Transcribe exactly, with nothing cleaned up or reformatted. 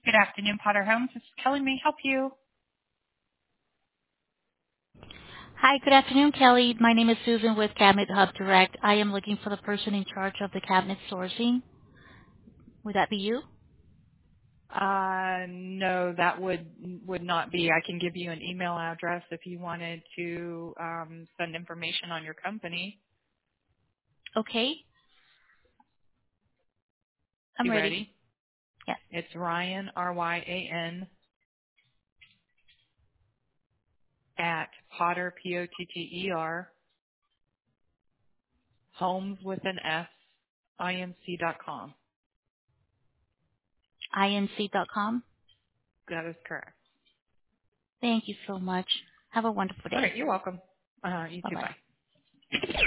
Good afternoon, Potter Homes. This is Kelly. May I help you? Hi, good afternoon, Kelly. My name is Susan with Cabinet Hub Direct. I am looking for the person in charge of the cabinet sourcing. Would that be you? Uh, no, that would would not be. I can give you an email address if you wanted to um, send information on your company. Okay, I'm You ready. ready? Yes. It's Ryan R Y A N at Potter P O T T E R Homes with an S I N C dot com. I N C dot com. That is correct. Thank you so much. Have a wonderful All day. right, you're welcome. Uh, you too. Bye-bye. Bye.